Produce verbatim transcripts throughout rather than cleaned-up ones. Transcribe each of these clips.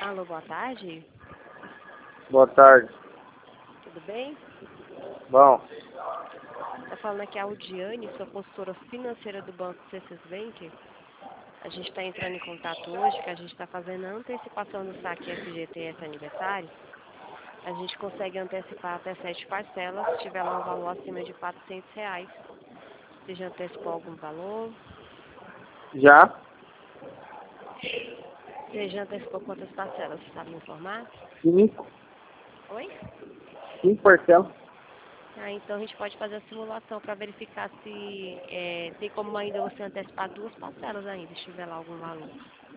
Alô, boa tarde. Boa tarde. Tudo bem? Bom, Tá falando aqui a Audiane, sua consultora financeira do Banco C C Bank. A gente está entrando em contato hoje, que a gente está fazendo a antecipação do saque F G T S aniversário. A gente consegue antecipar até sete parcelas, se tiver lá um valor acima de quatrocentos reais. Você já antecipou algum valor? já? Você já antecipou quantas parcelas? Você sabe me informar? Cinco. Oi? Cinco parcelas. Ah, então a gente pode fazer a simulação para verificar se é, tem como ainda você antecipar duas parcelas ainda, se tiver lá algum valor.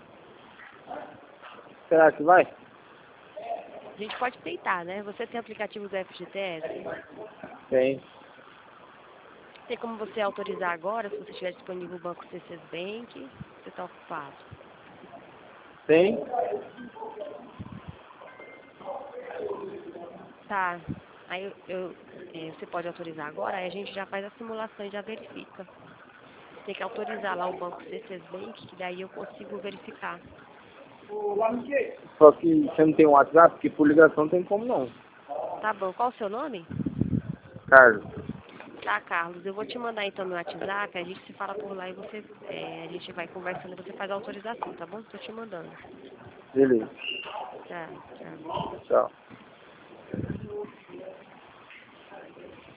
Será que vai? A gente pode tentar, né? Você tem aplicativo do F G T S? Tem. Tem como você autorizar agora, se você estiver disponível no Banco C C Bank? Você está ocupado? Tem. Tá. Aí eu, eu, é, você pode autorizar agora, aí a gente já faz a simulação e já verifica. Tem que autorizar lá o Banco C C Bank, que daí eu consigo verificar. Só que você não tem um WhatsApp, porque por ligação não tem como não. Tá bom. Qual o seu nome? Carlos. Tá, Carlos. Eu vou te mandar então no WhatsApp, a gente se fala por lá e você, é, a gente vai conversando e você faz a autorização, tá bom? Tô te mandando. Beleza. Tá, tchau. Tchau.